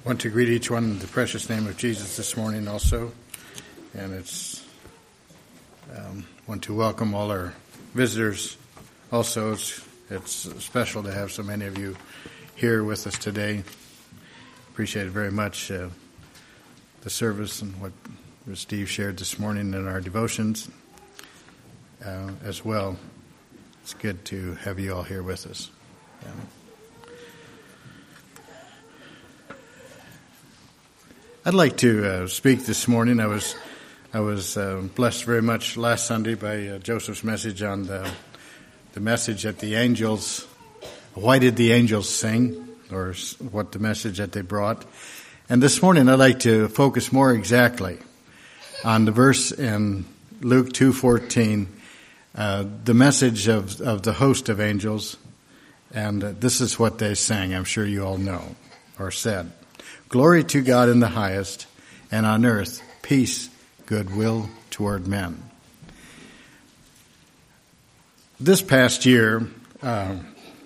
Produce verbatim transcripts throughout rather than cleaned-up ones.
I want to greet each one in the precious name of Jesus this morning also. And it's um, want to welcome all our visitors also. It's, it's special to have so many of you here with us today. Appreciate it very much, uh, the service and what Steve shared this morning in our devotions uh, as well. It's good to have you all here with us. Yeah. I'd like to uh, speak this morning. I was I was uh, blessed very much last Sunday by uh, Joseph's message on the the message that the angels, why did the angels sing, or what the message that they brought. And this morning I'd like to focus more exactly on the verse in Luke two fourteen, uh, the message of, of the host of angels. And uh, this is what they sang. I'm sure you all know or said. Glory to God in the highest, and on earth peace, goodwill toward men. This past year, uh,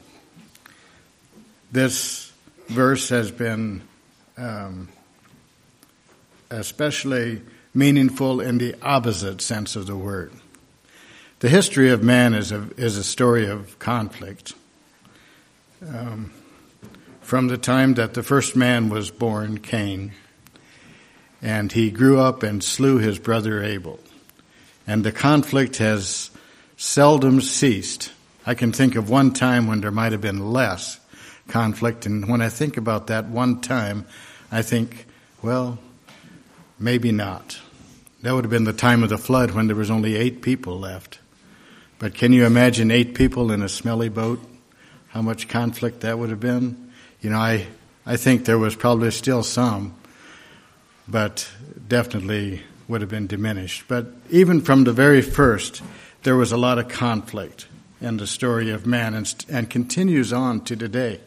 this verse has been um, especially meaningful in the opposite sense of the word. The history of man is a, is a story of conflict. Um, From the time that the first man was born, Cain, and he grew up and slew his brother Abel. And the conflict has seldom ceased. I can think of one time when there might have been less conflict, and when I think about that one time, I think, well, maybe not. That would have been the time of the flood when there was only eight people left. But can you imagine eight people in a smelly boat? How much conflict that would have been? You know, I, I think there was probably still some, but definitely would have been diminished. But even from the very first, there was a lot of conflict in the story of man and, and continues on to today.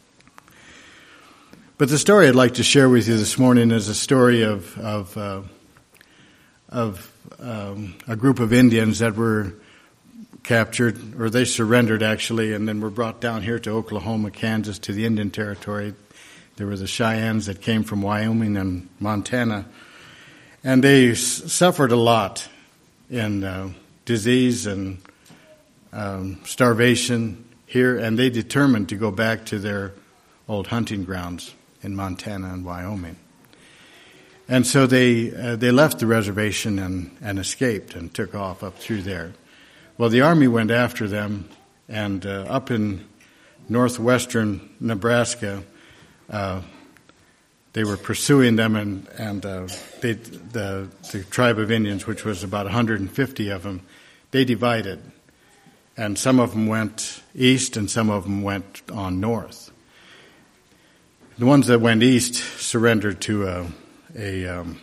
But the story I'd like to share with you this morning is a story of of, uh, of um, a group of Indians that were captured, or they surrendered actually, and then were brought down here to Oklahoma, Kansas, to the Indian Territory. There were the Cheyennes that came from Wyoming and Montana, and they s- suffered a lot in uh, disease and um, starvation here, and they determined to go back to their old hunting grounds in Montana and Wyoming. And so they uh, they left the reservation and, and escaped and took off up through there. Well, the Army went after them, and uh, up in northwestern Nebraska, uh, they were pursuing them, and, and uh, they, the, the tribe of Indians, which was about one hundred fifty of them, they divided. And some of them went east, and some of them went on north. The ones that went east surrendered to a, a um,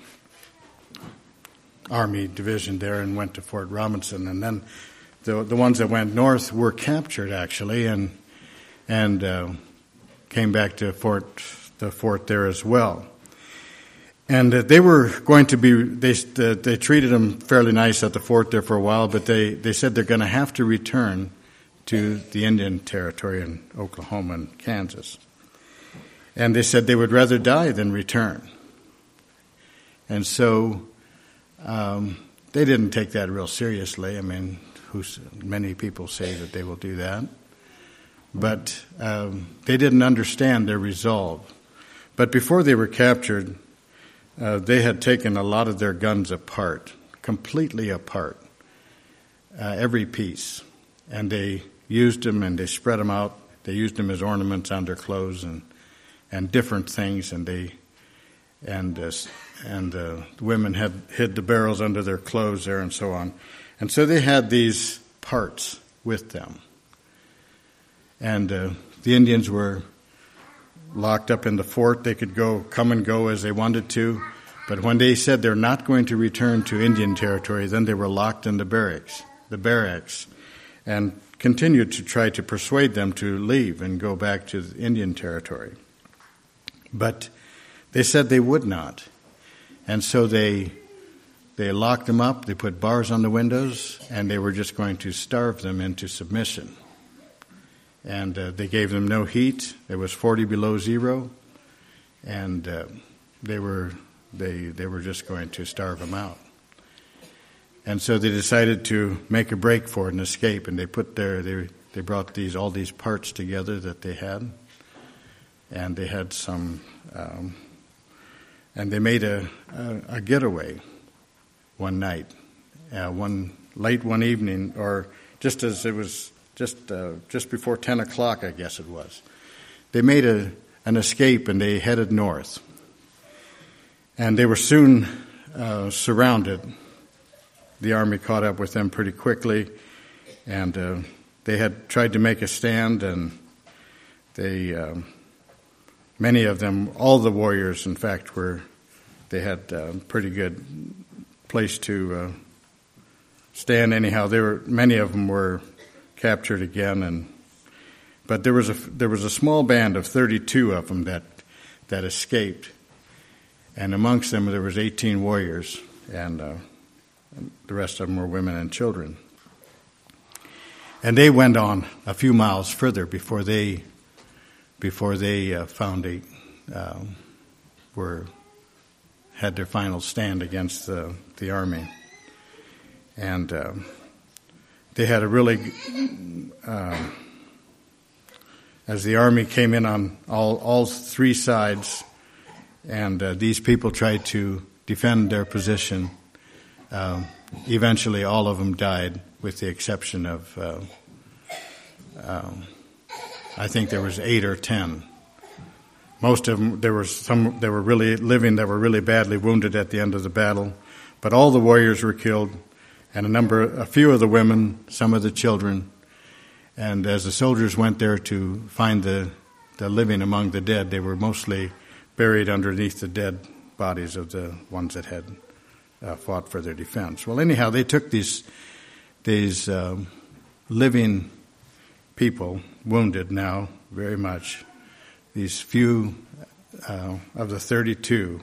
Army division there and went to Fort Robinson, and then The the ones that went north were captured actually, and and uh, came back to Fort the fort there as well. And uh, they were going to be they uh, they treated them fairly nice at the fort there for a while, but they, they said they're going to have to return to the Indian Territory in Oklahoma and Kansas. And they said they would rather die than return. And so um, they didn't take that real seriously. I mean, many people say that they will do that. But um, they didn't understand their resolve. But before they were captured, uh, they had taken a lot of their guns apart, completely apart, uh, every piece. And they used them and they spread them out. They used them as ornaments on their clothes and and different things. And they and uh, and uh, the women had hid the barrels under their clothes there and so on. And so they had these parts with them. And uh, the Indians were locked up in the fort. They could go, come and go as they wanted to. But when they said they're not going to return to Indian Territory, then they were locked in the barracks, the barracks, and continued to try to persuade them to leave and go back to the Indian Territory. But they said they would not. And so they They locked them up, they put bars on the windows, and they were just going to starve them into submission. And uh, they gave them no heat. It was forty below zero. and uh, they were they they were just going to starve them out. And so they decided to make a break for it and escape, and they put their they they brought these all these parts together that they had, and they had some, um, and they made a, a, a getaway one night, uh, one late one evening, or just as it was just uh, just before ten o'clock, I guess it was. They made a an escape and they headed north, and they were soon uh, surrounded. The army caught up with them pretty quickly, and uh, they had tried to make a stand, and they, uh, many of them, all the warriors, in fact, were, they had a pretty good place to uh, stand anyhow. They were, many of them were captured again, and but there was a there was a small band of thirty-two of them that that escaped, and amongst them there was eighteen warriors, and uh, the rest of them were women and children. And they went on a few miles further before they before they uh, found a uh, were had their final stand against the the army, and uh, they had a really. Uh, as the army came in on all all three sides, and uh, these people tried to defend their position. Uh, eventually, all of them died, with the exception of, uh, uh, I think there was eight or ten. Most of them, there were some that were really living that were really badly wounded at the end of the battle, but all the warriors were killed, and a number, a few of the women, some of the children. And as the soldiers went there to find the, the living among the dead, they were mostly buried underneath the dead bodies of the ones that had uh, fought for their defense. Well, anyhow, they took these these um, living people, wounded now very much, these few uh, of the thirty-two,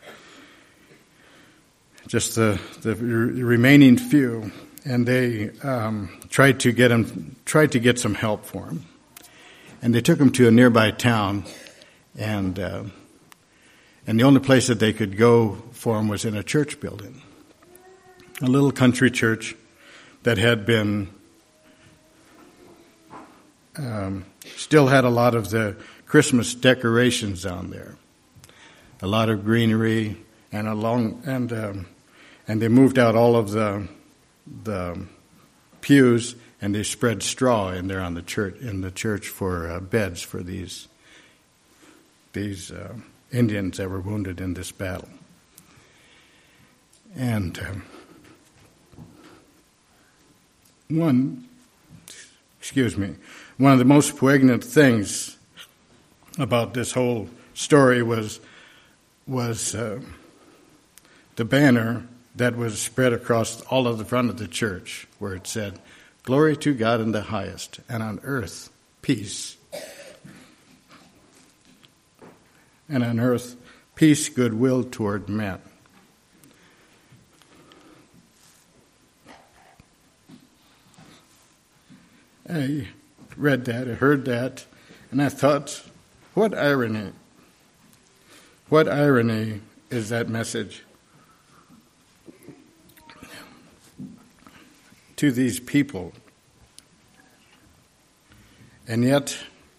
just the, the remaining few. And they um, tried to get him, tried to get some help for him, and they took him to a nearby town, and uh, and the only place that they could go for him was in a church building, a little country church that had been um, still had a lot of the Christmas decorations on there, a lot of greenery, and a long and um, and they moved out all of the. the pews, and they spread straw in there on the church in the church for uh, beds for these these uh, Indians that were wounded in this battle. And um, one, excuse me, one of the most poignant things about this whole story was was uh, the banner that was spread across all of the front of the church, where it said, "Glory to God in the highest, and on earth peace. And on earth peace, goodwill toward men." I read that, I heard that, and I thought, what irony. What irony is that message to these people. And yet,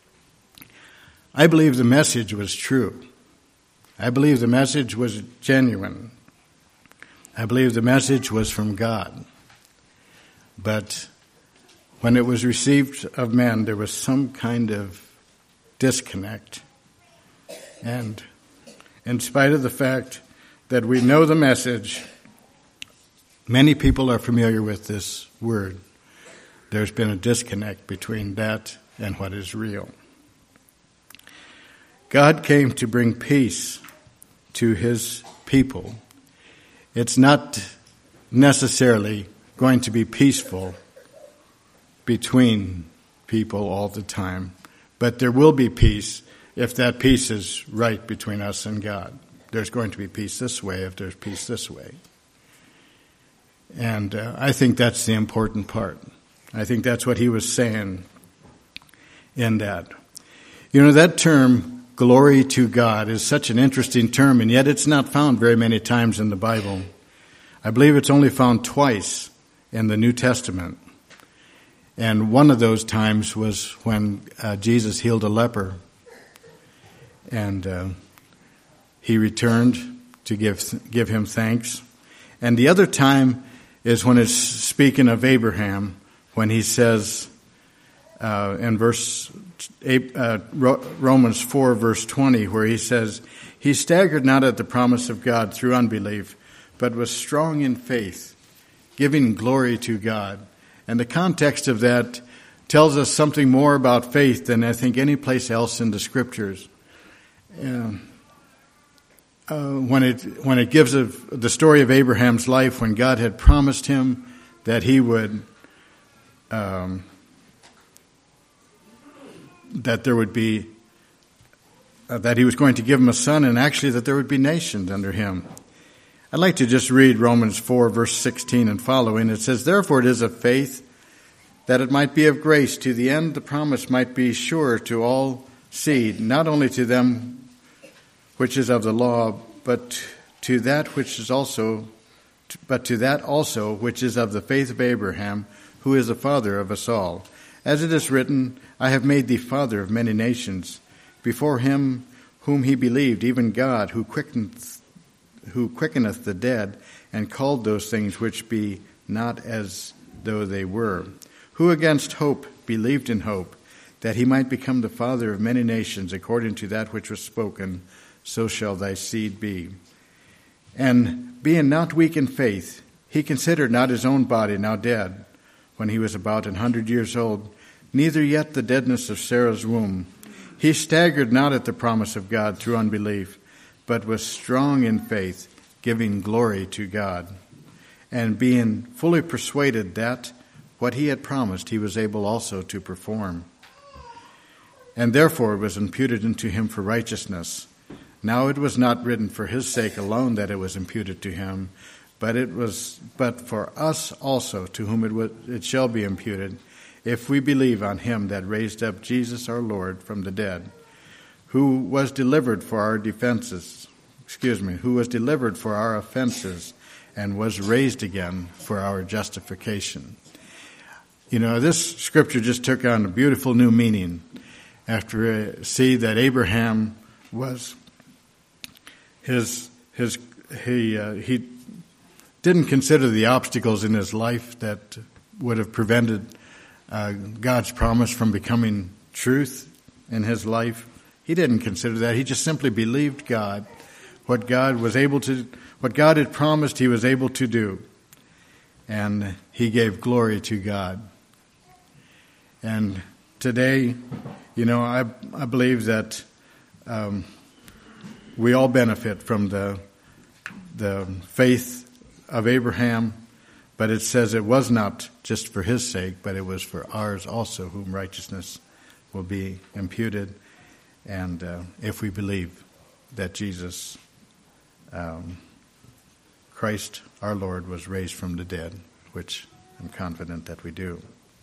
I believe the message was true. I believe the message was genuine. I believe the message was from God. But when it was received of men, there was some kind of disconnect. And in spite of the fact that we know the message, many people are familiar with this word. There's been a disconnect between that and what is real. God came to bring peace to his people. It's not necessarily going to be peaceful between people all the time, but there will be peace if that peace is right between us and God. There's going to be peace this way if there's peace this way. And uh, I think that's the important part. I think that's what he was saying in that. You know, that term glory to God is such an interesting term, and yet it's not found very many times in the Bible. I believe it's only found twice in the New Testament. And one of those times was when uh, Jesus healed a leper. And uh, he returned to give give him thanks. And the other time is when it's speaking of Abraham, when he says uh, in verse uh, Romans four, verse twenty, where he says, "He staggered not at the promise of God through unbelief, but was strong in faith, giving glory to God." And the context of that tells us something more about faith than I think any place else in the Scriptures. Uh, uh, when it when it gives of the story of Abraham's life, when God had promised him that he would um, that there would be uh, that he was going to give him a son, and actually that there would be nations under him. I'd like to just read Romans four, verse sixteen and following. It says, "Therefore it is of faith, that it might be of grace, to the end the promise might be sure to all seed, not only to them which is of the law, but to that which is also, but to that also which is of the faith of Abraham, who is the father of us all. As it is written, I have made thee father of many nations, before him whom he believed, even God, who quickeneth, who quickeneth the dead, and called those things which be not as though they were, who against hope believed in hope, that he might become the father of many nations, according to that which was spoken, so shall thy seed be. And being not weak in faith, he considered not his own body now dead, when he was about an hundred years old, neither yet the deadness of Sarah's womb. He staggered not at the promise of God through unbelief, but was strong in faith, giving glory to God, and being fully persuaded that what he had promised he was able also to perform. And therefore it was imputed unto him for righteousness. Now it was not written for his sake alone that it was imputed to him, but it was but for us also, to whom it, would, it shall be imputed, if we believe on him that raised up Jesus our Lord from the dead, who was delivered for our defenses, excuse me, who was delivered for our offenses, and was raised again for our justification. You know, this scripture just took on a beautiful new meaning after uh, see that Abraham was his his he uh, he didn't consider the obstacles in his life that would have prevented uh, God's promise from becoming truth in his life. He didn't consider that. He just simply believed God, what God was able to, what God had promised he was able to do. And he gave glory to God. And today, you know, I I believe that um, we all benefit from the the faith of Abraham, but it says it was not just for his sake, but it was for ours also, whom righteousness will be imputed. And uh, if we believe that Jesus, um, Christ our Lord, was raised from the dead, which I'm confident that we do.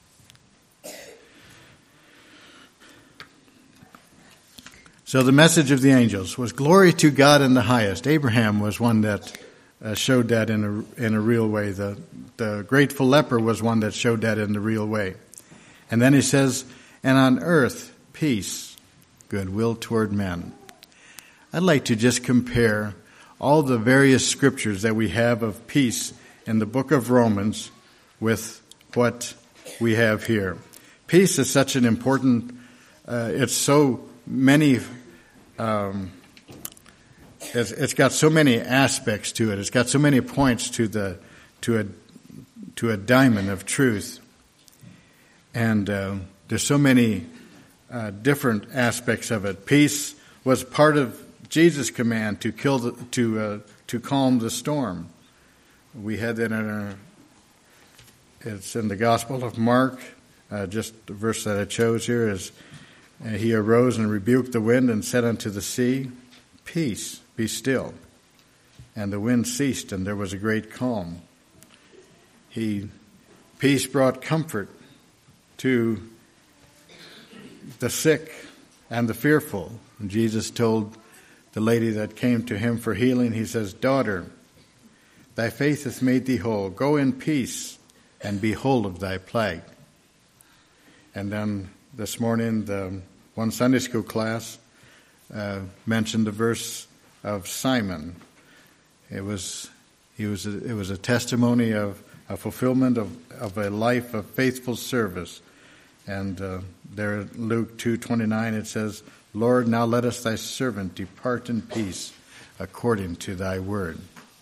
So the message of the angels was glory to God in the highest. Abraham was one that uh, showed that in a in a real way. The the grateful leper was one that showed that in the real way. And then he says, and on earth peace, goodwill toward men. I'd like to just compare all the various scriptures that we have of peace in the book of Romans with what we have here. Peace is such an important, uh, it's so many, um, it's, it's got so many aspects to it. It's got so many points to the, to a, to a diamond of truth. And uh, there's so many uh, different aspects of it. Peace was part of Jesus' command to kill the, to uh, to calm the storm. We had that in our, it's in the Gospel of Mark. Uh, just the verse that I chose here is, uh, he arose and rebuked the wind and said unto the sea, peace, be still. And the wind ceased, and there was a great calm. He, peace brought comfort to the sick and the fearful. And Jesus told the lady that came to him for healing, he says, "Daughter, thy faith hath made thee whole. Go in peace and be whole of thy plague." And then this morning, the one Sunday school class uh, mentioned the verse of Simon. It was he was a, it was a testimony of a fulfillment of, of a life of faithful service. And uh, there in Luke two twenty-nine it says, "Lord, now let us thy servant depart in peace according to thy word."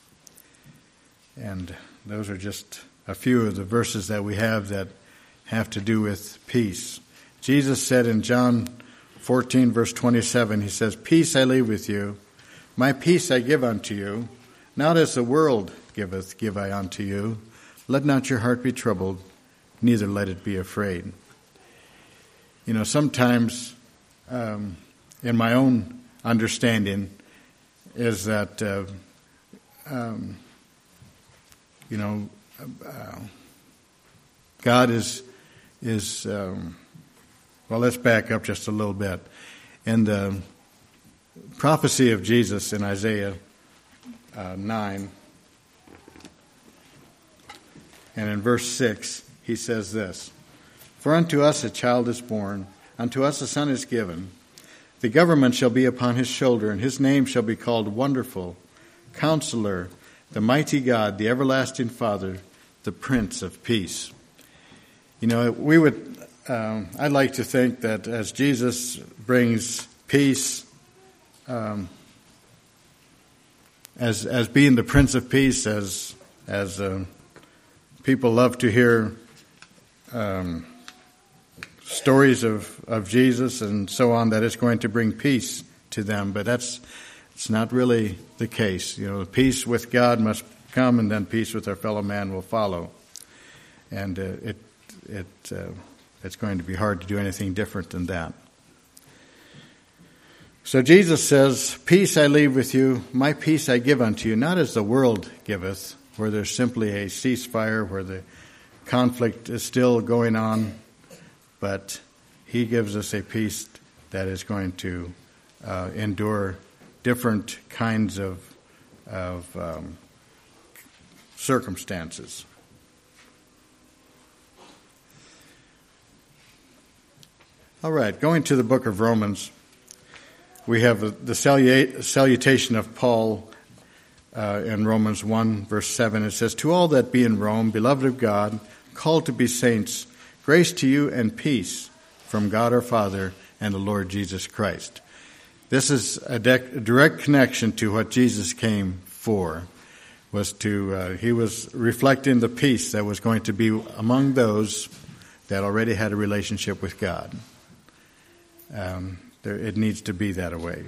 And those are just a few of the verses that we have that have to do with peace. Jesus said in John fourteen, verse twenty-seven, he says, "Peace I leave with you, my peace I give unto you. Not as the world giveth, give I unto you. Let not your heart be troubled, neither let it be afraid." You know, sometimes um, in my own understanding is that, uh, um, you know, uh, God is, is um, well, let's back up just a little bit. In the prophecy of Jesus in Isaiah uh, nine, and in verse six, he says this, "For unto us a child is born, unto us a son is given. The government shall be upon his shoulder, and his name shall be called Wonderful, Counselor, the Mighty God, the Everlasting Father, the Prince of Peace." You know, we would, um, I'd like to think that as Jesus brings peace, um, as as being the Prince of Peace, as as uh, people love to hear um, stories of, of Jesus and so on, that it's going to bring peace to them, but that's it's not really the case. You know, peace with God must come, and then peace with our fellow man will follow. And uh, it it uh, it's going to be hard to do anything different than that. So Jesus says, "Peace I leave with you, my peace I give unto you, not as the world giveth," where there's simply a ceasefire, where the conflict is still going on, but he gives us a peace that is going to uh, endure different kinds of, of um, circumstances. All right, going to the book of Romans, we have the salutation of Paul uh, in Romans one, verse seven. It says, "To all that be in Rome, beloved of God, called to be saints, grace to you and peace from God our Father and the Lord Jesus Christ." This is a, de- a direct connection to what Jesus came for. Was to uh, he was reflecting the peace that was going to be among those that already had a relationship with God. Um, there, it needs to be that way.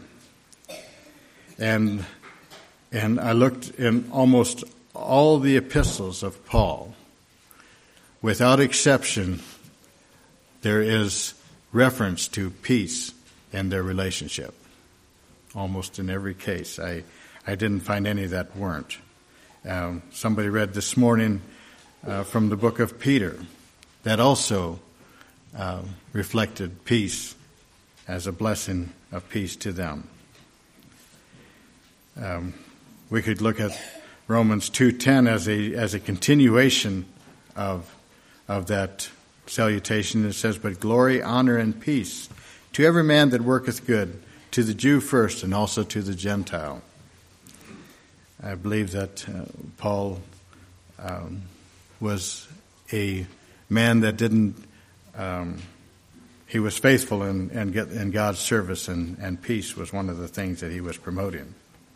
And and I looked in almost all the epistles of Paul. Without exception, there is reference to peace in their relationship. Almost in every case. I, I didn't find any that weren't. Um, somebody read this morning uh, from the book of Peter that also uh, reflected peace as a blessing of peace to them. Um, we could look at Romans two ten as a as a continuation of of that salutation. It says, "But glory, honor, and peace to every man that worketh good, to the Jew first, and also to the Gentile." I believe that uh, Paul um, was a man that didn't, um, he was faithful in, in, in God's service, and, and peace was one of the things that he was promoting.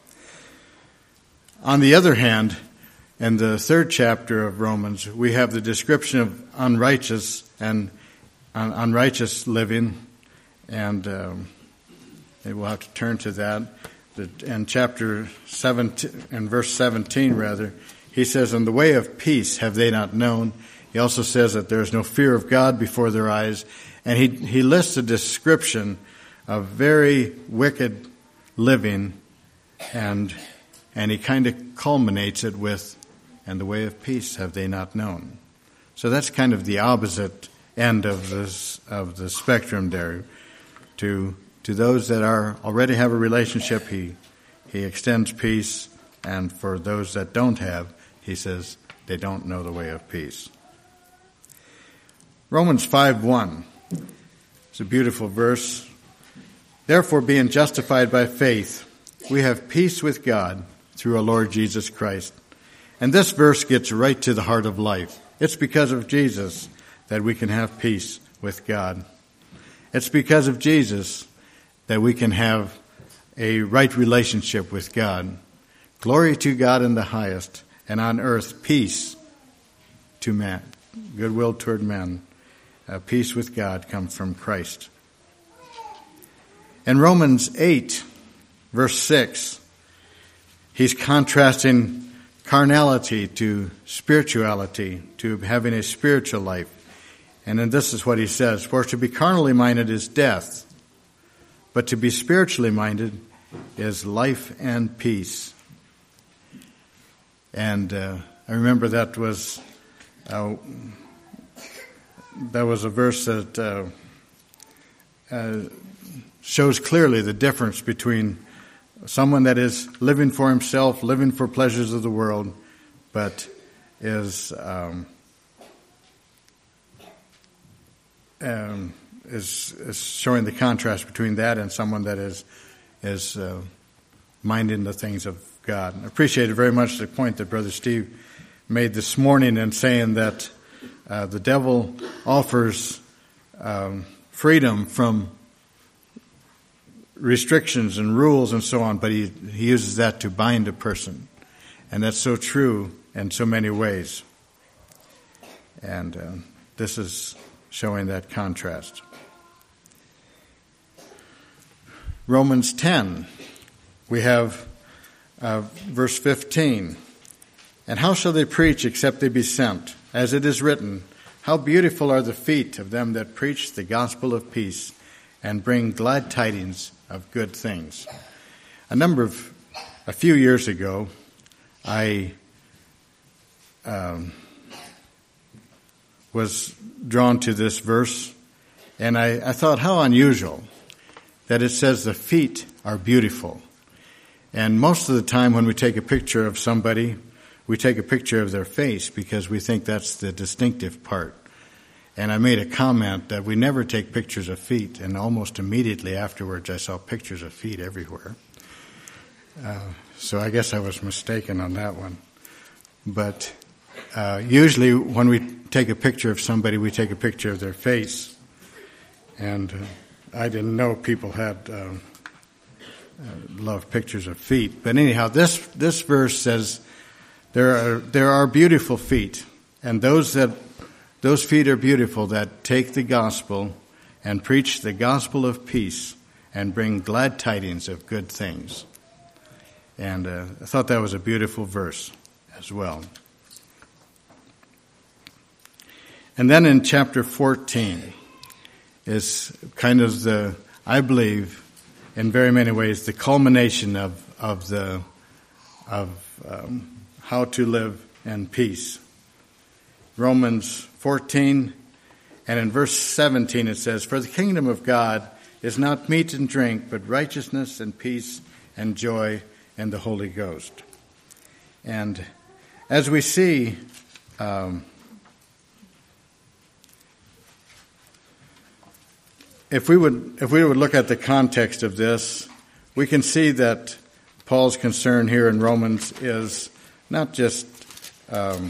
On the other hand, in the third chapter of Romans, we have the description of unrighteous and un- unrighteous living, and um, we'll have to turn to that. In chapter seventeen, in verse seventeen, rather, he says, "In the way of peace have they not known." He also says that there is no fear of God before their eyes, and he he lists a description of very wicked living, and and he kind of culminates it with, "And the way of peace have they not known." So that's kind of the opposite end of this of the spectrum there. To To those that are already have a relationship, he he extends peace, and for those that don't have, he says they don't know the way of peace. Romans five one. It's a beautiful verse. Therefore, being justified by faith, we have peace with God through our Lord Jesus Christ. And this verse gets right to the heart of life. It's because of Jesus that we can have peace with God. It's because of Jesus that we can have a right relationship with God. Glory to God in the highest, and on earth peace to man, goodwill toward men. Uh, peace with God comes from Christ. In Romans eight, verse six, he's contrasting carnality to spirituality, to having a spiritual life. And then this is what he says, for to be carnally minded is death, but to be spiritually minded is life and peace. And uh, I remember that was uh, that was a verse that uh, uh, shows clearly the difference between someone that is living for himself, living for pleasures of the world, but is um, um, is, is showing the contrast between that and someone that is is uh, minding the things of God. I appreciated very much the point that Brother Steve made this morning in saying that uh, the devil offers um, freedom from restrictions and rules and so on, but he, he uses that to bind a person. And that's so true in so many ways. And uh, this is showing that contrast. Romans ten, we have uh, verse fifteen. And how shall they preach except they be sent? As it is written, how beautiful are the feet of them that preach the gospel of peace and bring glad tidings of good things. A number of, a few years ago, I um, was drawn to this verse, and I, I thought how unusual that it says the feet are beautiful. And most of the time when we take a picture of somebody, we take a picture of their face because we think that's the distinctive part. And I made a comment that we never take pictures of feet, and almost immediately afterwards I saw pictures of feet everywhere. Uh, so I guess I was mistaken on that one. But uh, usually when we take a picture of somebody, we take a picture of their face. And uh, I didn't know people had uh, uh, loved pictures of feet. But anyhow, this this verse says there are there are beautiful feet, and those that those feet are beautiful that take the gospel and preach the gospel of peace and bring glad tidings of good things. And uh, I thought that was a beautiful verse as well. And then in chapter fourteen is kind of the, I believe, in very many ways, the culmination of of the of um, how to live in peace. Romans fourteen, and in verse seventeen it says, for the kingdom of God is not meat and drink, but righteousness and peace and joy in the Holy Ghost. And as we see, um, if we would if we would look at the context of this, we can see that Paul's concern here in Romans is not just um,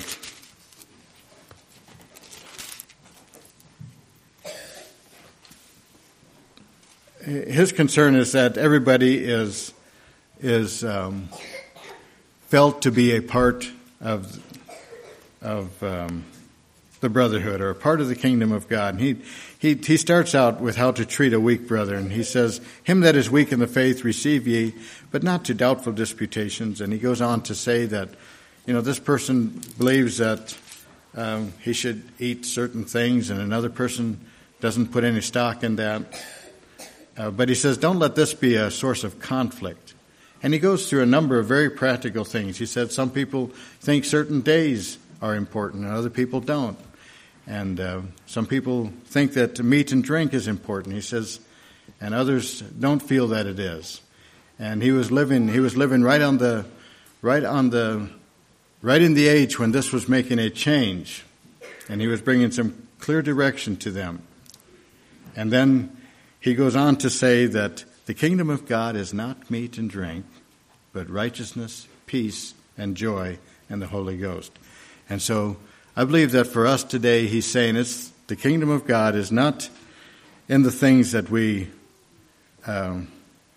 his concern is that everybody is is um, felt to be a part of of um, the brotherhood or a part of the kingdom of God. And he he he starts out with how to treat a weak brother, and he says, "Him that is weak in the faith receive ye, but not to doubtful disputations." And he goes on to say that, you know, this person believes that um, he should eat certain things, and another person doesn't put any stock in that. Uh, but he says, don't let this be a source of conflict. And he goes through a number of very practical things. He said some people think certain days are important and other people don't. And uh, some people think that meat and drink is important. He says, and others don't feel that it is. And he was living he was living right on the right on the right in the age when this was making a change, and he was bringing some clear direction to them. And then he goes on to say that the kingdom of God is not meat and drink, but righteousness, peace, and joy in the Holy Ghost. And so I believe that for us today, he's saying it's the kingdom of God is not in the things that we um,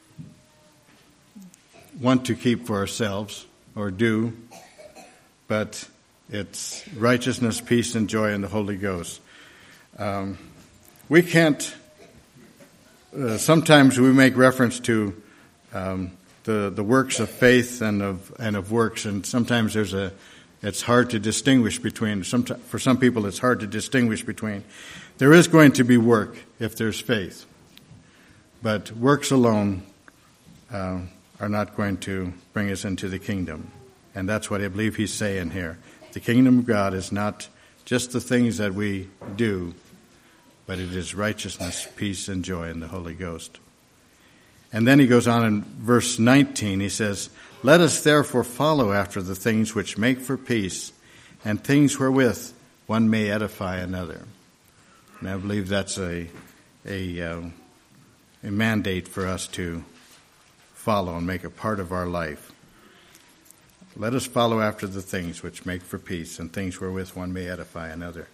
want to keep for ourselves or do, but it's righteousness, peace, and joy in the Holy Ghost. Um, we can't, uh, sometimes we make reference to um, the the works of faith and of and of works, and sometimes there's a, it's hard to distinguish between, some, for some people it's hard to distinguish between. There is going to be work if there's faith, but works alone uh, are not going to bring us into the kingdom. And that's what I believe he's saying here. The kingdom of God is not just the things that we do, but it is righteousness, peace, and joy in the Holy Ghost. And then he goes on in verse nineteen, he says, "Let us therefore follow after the things which make for peace, and things wherewith one may edify another." And I believe that's a a, uh, a mandate for us to follow and make a part of our life. Let us follow after the things which make for peace, and things wherewith one may edify another.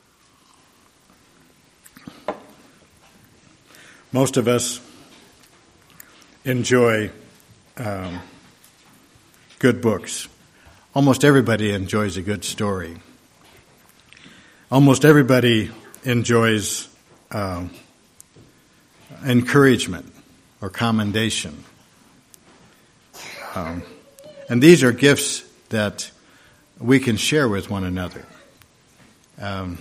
Most of us enjoy um, good books. Almost everybody enjoys a good story. Almost everybody enjoys um, encouragement or commendation. Um, and these are gifts that we can share with one another. Um,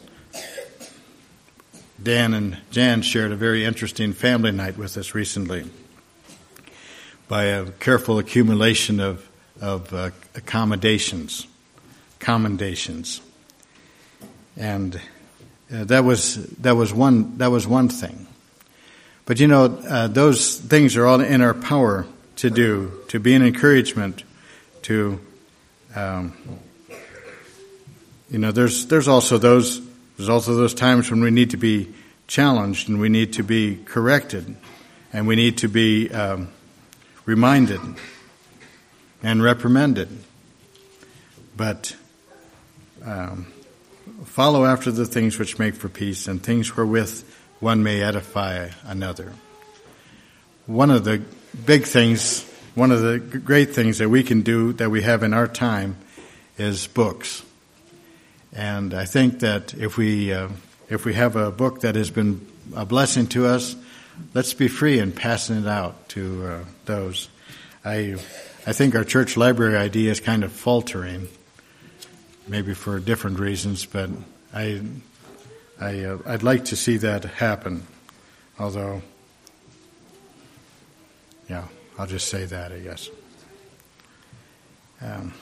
Dan and Jan shared a very interesting family night with us recently. By a careful accumulation of of uh, accommodations, commendations, and uh, that was that was one that was one thing. But you know, uh, those things are all in our power to do, to be an encouragement. To um, you know, there's there's also those there's also those times when we need to be challenged and we need to be corrected and we need to be um, reminded and reprimanded. But um, follow after the things which make for peace, and things wherewith one may edify another. One of the big things, one of the great things that we can do that we have in our time is books. And I think that if we uh, if we have a book that has been a blessing to us, let's be free in passing it out to uh, those. I I think our church library idea is kind of faltering, maybe for different reasons, but I I uh, I'd like to see that happen. Although, yeah, I'll just say that, I guess. Um,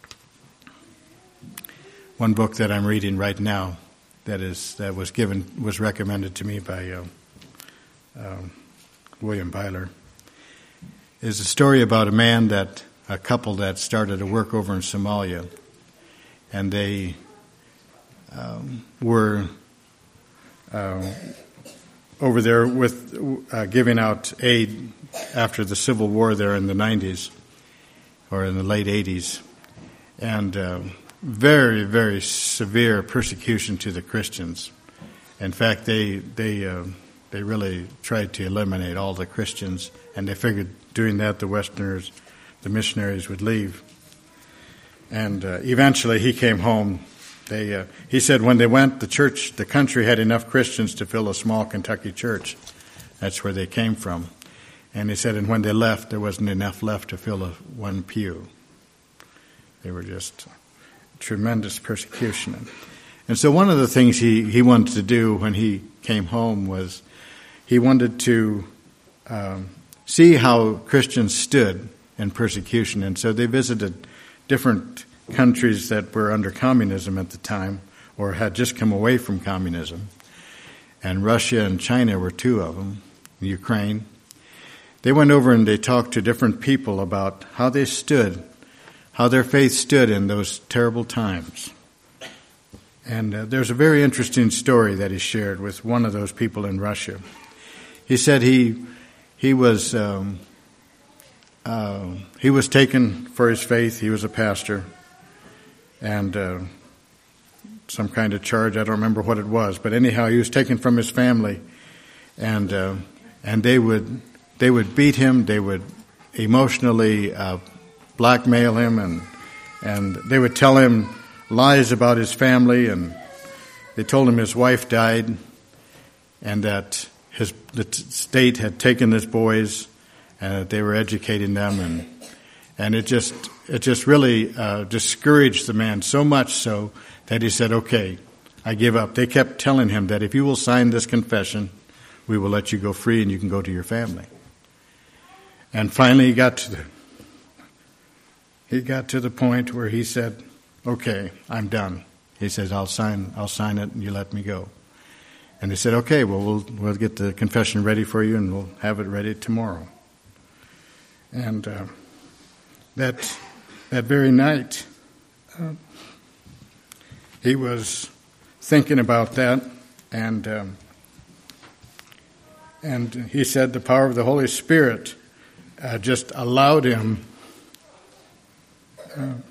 one book that I'm reading right now that is that was given was recommended to me by uh, uh, William Byler is a story about a man that a couple that started to work over in Somalia, and they um, were uh, over there with uh, giving out aid after the Civil War there in the nineties or in the late eighties, and uh, very, very severe persecution to the Christians. In fact, they they uh, they really tried to eliminate all the Christians, and they figured doing that the Westerners, the missionaries would leave. And uh, eventually he came home. They uh, he said when they went, the church, the country had enough Christians to fill a small Kentucky church. That's where they came from. And he said, and when they left, there wasn't enough left to fill a, one pew. They were just tremendous persecution. And so one of the things he, he wanted to do when he came home was he wanted to um, see how Christians stood in persecution. And so they visited different countries that were under communism at the time or had just come away from communism. And Russia and China were two of them. Ukraine. They went over and they talked to different people about how they stood, how their faith stood in those terrible times. And uh, there's a very interesting story that he shared with one of those people in Russia. He said he he was um, uh, he was taken for his faith. He was a pastor, and uh, some kind of charge. I don't remember what it was, but anyhow, he was taken from his family, and uh, and they would they would beat him. They would emotionally uh, blackmail him, and and they would tell him lies about his family, and they told him his wife died, and that his the state had taken his boys, and that they were educating them, and and it just it just really uh, discouraged the man so much so that he said, "Okay, I give up." They kept telling him that if you will sign this confession, we will let you go free and you can go to your family. And finally, he got to the he got to the point where he said, "Okay, I'm done." He says, "I'll sign. I'll sign it, and you let me go." And they said, "Okay, well, we'll we'll get the confession ready for you, and we'll have it ready tomorrow." And uh, that that very night, uh, he was thinking about that, and um, and he said the power of the Holy Spirit uh, just allowed him Uh,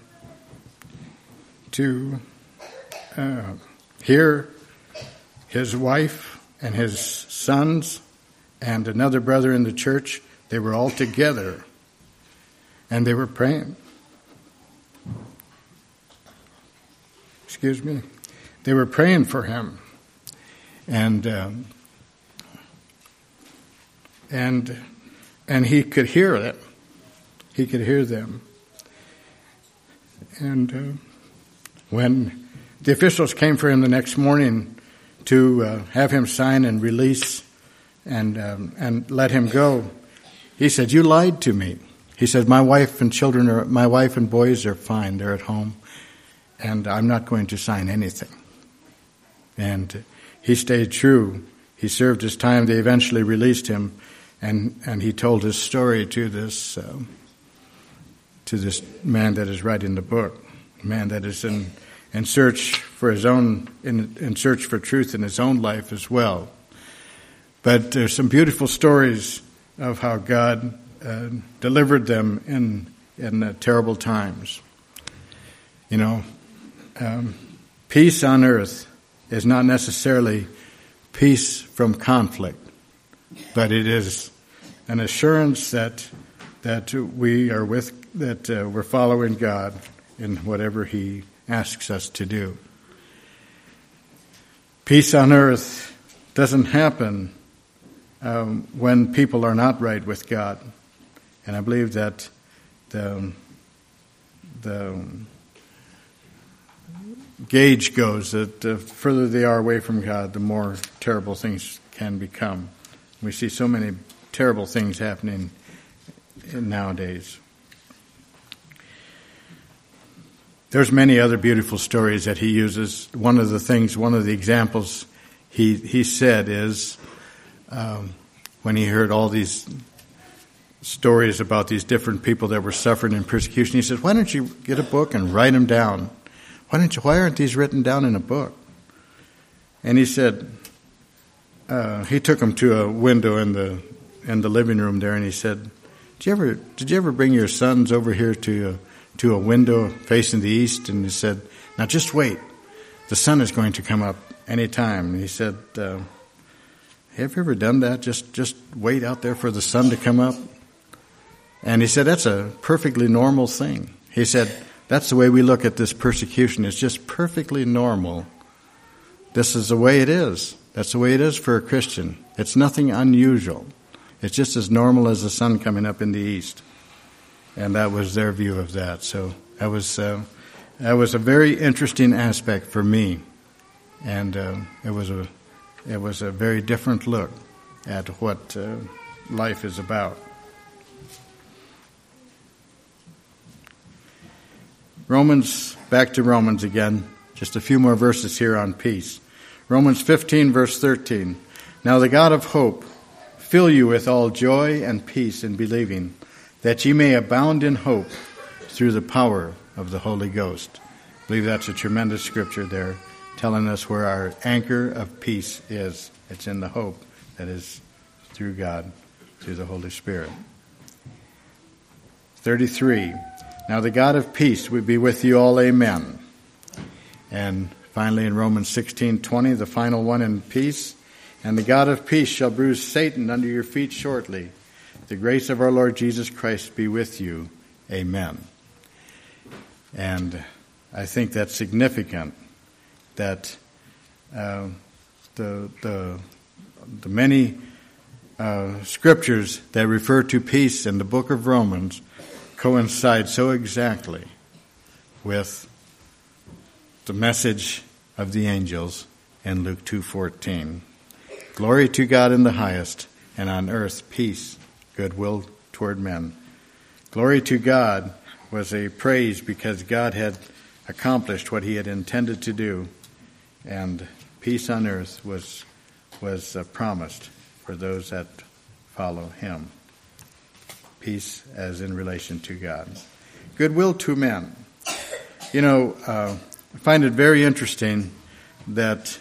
to uh, hear his wife and his sons and another brother in the church. They were all together, and they were praying. Excuse me. They were praying for him, and um, and and he could hear them. He could hear them. And uh, when the officials came for him the next morning to uh, have him sign and release and um, and let him go, he said, "You lied to me." He said, "My wife and children are, my wife and boys are fine. They're at home, and I'm not going to sign anything." And he stayed true. He served his time. They eventually released him, and and he told his story to this. Uh, to this man that is writing the book, a man that is in, in search for his own, in, in search for truth in his own life as well. But there's some beautiful stories of how God uh, delivered them in in uh, terrible times. You know, um, peace on earth is not necessarily peace from conflict, but it is an assurance that that we are with, that uh, we're following God in whatever He asks us to do. Peace on earth doesn't happen um, when people are not right with God, and I believe that the the gauge goes that the further they are away from God, the more terrible things can become. We see so many terrible things happening nowadays. There's many other beautiful stories that he uses. One of the things, one of the examples he he said is um, when he heard all these stories about these different people that were suffering in persecution, he said, "Why don't you get a book and write them down? Why don't you? Why aren't these written down in a book?" And he said uh, he took them to a window in the in the living room there, and he said, Did you ever did you ever bring your sons over here to a, to a window facing the east? And he said, "Now just wait. The sun is going to come up any time." And he said, uh, "Have you ever done that? Just just wait out there for the sun to come up?" And he said, "That's a perfectly normal thing." He said, "That's the way we look at this persecution. It's just perfectly normal. This is the way it is. That's the way it is for a Christian. It's nothing unusual. It's just as normal as the sun coming up in the east." And that was their view of that. So that was uh, that was a very interesting aspect for me, and uh, it was a it was a very different look at what uh, life is about. Romans, back to Romans again. Just a few more verses here on peace. Romans fifteen, verse thirteen. "Now the God of hope fill you with all joy and peace in believing, that ye may abound in hope through the power of the Holy Ghost. I believe that's a tremendous scripture there, telling us where our anchor of peace is. It's in the hope that is through God, through the Holy Spirit. thirty-three. Now the God of peace will be with you all. Amen. And finally in Romans sixteen twenty, the final one in peace. And the God of peace shall bruise Satan under your feet shortly. The grace of our Lord Jesus Christ be with you. Amen. And I think that's significant that uh, the the the many uh, scriptures that refer to peace in the book of Romans coincide so exactly with the message of the angels in Luke two fourteen. Glory to God in the highest, and on earth peace, goodwill toward men. Glory to God was a praise because God had accomplished what he had intended to do, and peace on earth was was uh, promised for those that follow him. Peace as in relation to God. Goodwill to men. You know, uh, I find it very interesting that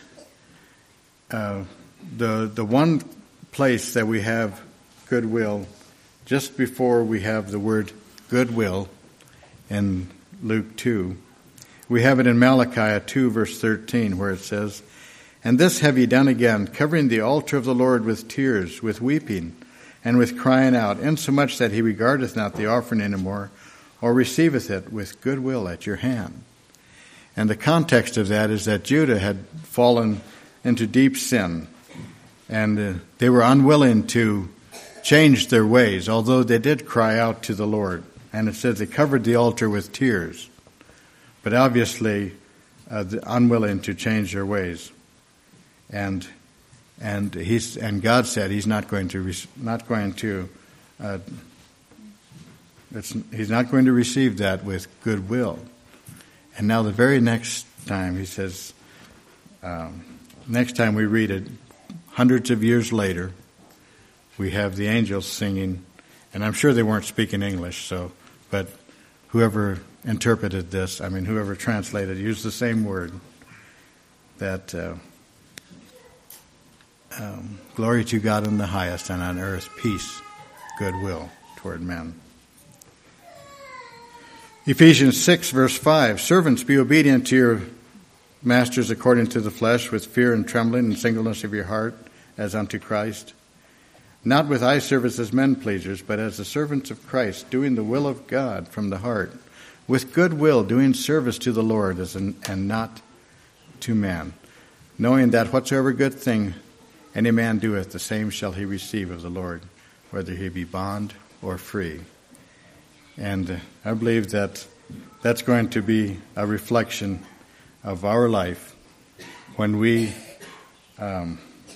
uh, the the one place that we have goodwill, just before we have the word goodwill in Luke two, we have it in Malachi two, verse thirteen, where it says, "And this have ye done again, covering the altar of the Lord with tears, with weeping, and with crying out, insomuch that he regardeth not the offering any more, or receiveth it with goodwill at your hand." And the context of that is that Judah had fallen into deep sin, and uh, they were unwilling to change their ways, although they did cry out to the Lord. And it says they covered the altar with tears, but obviously uh, unwilling to change their ways. And and he's and God said He's not going to not going to uh, it's, He's not going to receive that with goodwill. And now the very next time He says, um, next time we read it, hundreds of years later, we have the angels singing, and I'm sure they weren't speaking English, so but whoever interpreted this, I mean whoever translated, used the same word, that. Uh, Um, glory to God in the highest, and on earth peace, goodwill toward men. Ephesians six, verse five, "Servants, be obedient to your masters according to the flesh, with fear and trembling and singleness of your heart, as unto Christ. Not with eye service as men pleasers, but as the servants of Christ, doing the will of God from the heart, with good will, doing service to the Lord as an, and not to man, knowing that whatsoever good thing any man doeth, the same shall he receive of the Lord, whether he be bond or free." And uh, I believe that that's going to be a reflection of our life when we, um,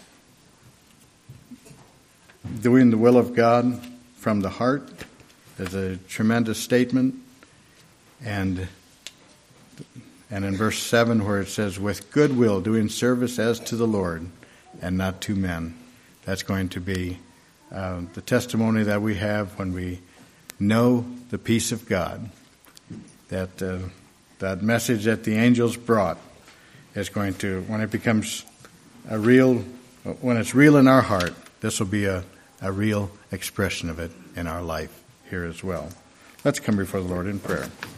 doing the will of God from the heart is a tremendous statement. And and in verse seven where it says, "With good will, doing service as to the Lord, and not to men." That's going to be uh, the testimony that we have when we know the peace of God. That uh, that message that the angels brought is going to, when it becomes a real, when it's real in our heart, this will be a, a real expression of it in our life here as well. Let's come before the Lord in prayer.